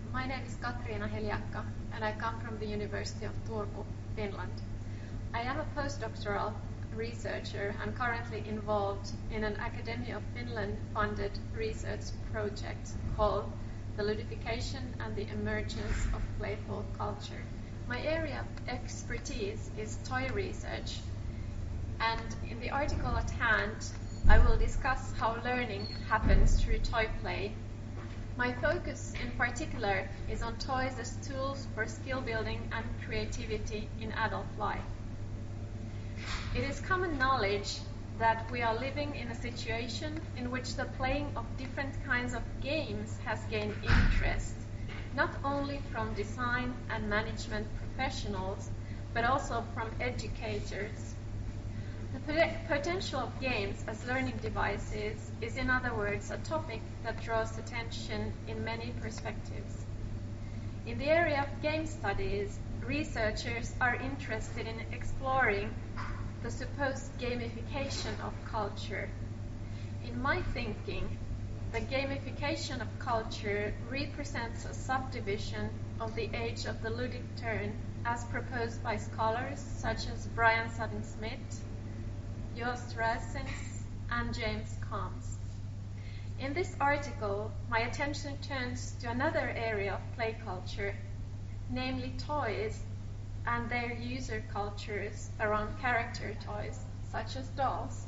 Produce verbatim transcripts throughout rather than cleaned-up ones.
My name is Katriina Heliakka, and I come from the University of Turku, Finland. I am a postdoctoral researcher and currently involved in an Academy of Finland-funded research project called The Ludification and the Emergence of Playful Culture. My area of expertise is toy research, and in the article at hand, I will discuss how learning happens through toy play. My focus in particular is on toys as tools for skill building and creativity in adult life. It is common knowledge that we are living in a situation in which the playing of different kinds of games has gained interest, not only from design and management professionals, but also from educators. The potential of games as learning devices is, in other words, a topic that draws attention in many perspectives. In the area of game studies, researchers are interested in exploring the supposed gamification of culture. In my thinking, the gamification of culture represents a subdivision of the age of the ludic turn as proposed by scholars such as Brian Sutton-Smith, Joost Rassens, and James Combs. In this article, my attention turns to another area of play culture, namely toys and their user cultures around character toys, such as dolls.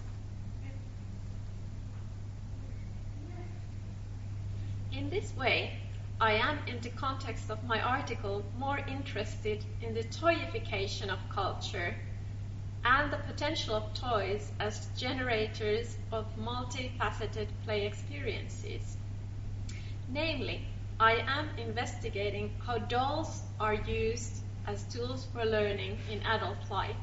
In this way, I am, in the context of my article, more interested in the toyification of culture and the potential of toys as generators of multifaceted play experiences. Namely, I am investigating how dolls are used as tools for learning in adult life.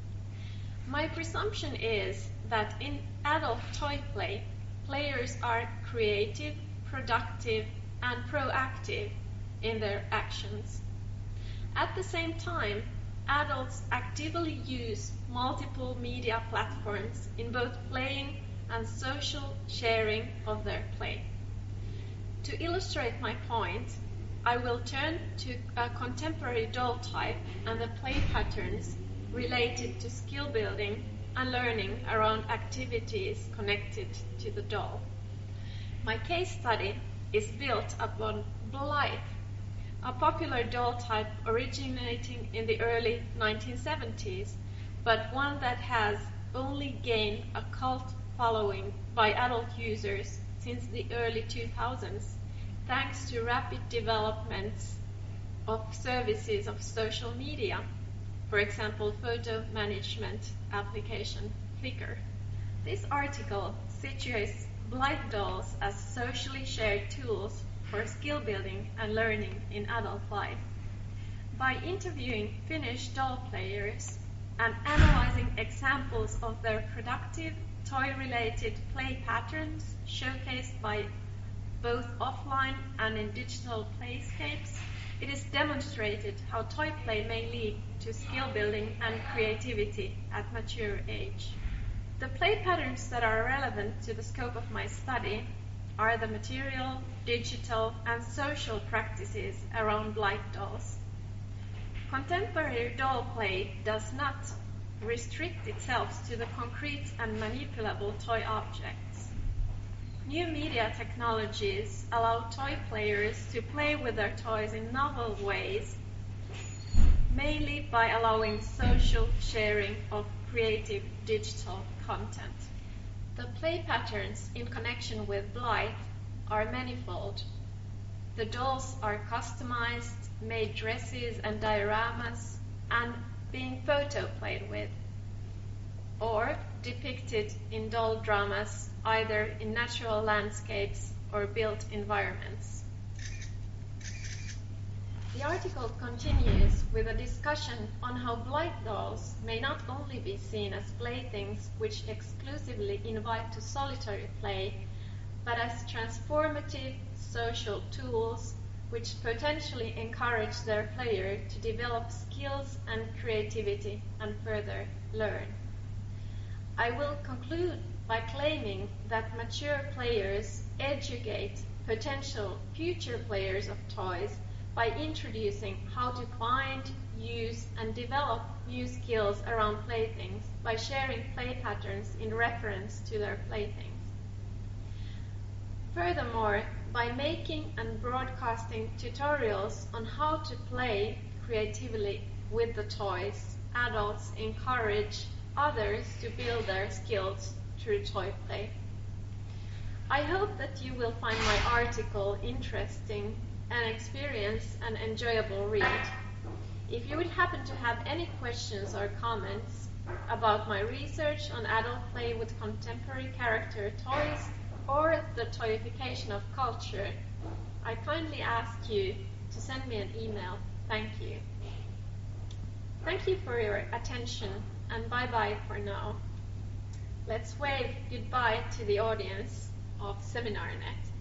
My presumption is that in adult toy play, players are creative, productive, and proactive in their actions. At the same time, adults actively use multiple media platforms in both playing and social sharing of their play. To illustrate my point, I will turn to a contemporary doll type and the play patterns related to skill building and learning around activities connected to the doll. My case study is built upon Blythe, a popular doll type originating in the early nineteen seventies, but one that has only gained a cult following by adult users since the early two thousands, thanks to rapid developments of services of social media, for example, photo management application Flickr. This article situates Blythe dolls as socially shared tools for skill building and learning in adult life. By interviewing Finnish doll players and analyzing examples of their productive toy-related play patterns showcased by both offline and in digital playscapes, it is demonstrated how toy play may lead to skill building and creativity at mature age. The play patterns that are relevant to the scope of my study are the material, digital, and social practices around Blythe dolls. Contemporary doll play does not restrict itself to the concrete and manipulable toy objects. New media technologies allow toy players to play with their toys in novel ways, mainly by allowing social sharing of creative digital content. The play patterns in connection with Blythe are manifold. The dolls are customized, made dresses and dioramas, and being photo played with, or depicted in doll dramas, either in natural landscapes or built environments. The article continues with a discussion on how Blythe dolls may not only be seen as playthings which exclusively invite to solitary play, but as transformative social tools which potentially encourage their player to develop skills and creativity and further learn. I will conclude by claiming that mature players educate potential future players of toys by introducing how to find, use, and develop new skills around playthings by sharing play patterns in reference to their playthings. Furthermore, by making and broadcasting tutorials on how to play creatively with the toys, adults encourage others to build their skills through toy play. I hope that you will find my article interesting and experience an enjoyable read. If you would happen to have any questions or comments about my research on adult play with contemporary character toys or the toyification of culture, I kindly ask you to send me an email. Thank you. Thank you for your attention, and bye-bye for now. Let's wave goodbye to the audience of SeminarNet.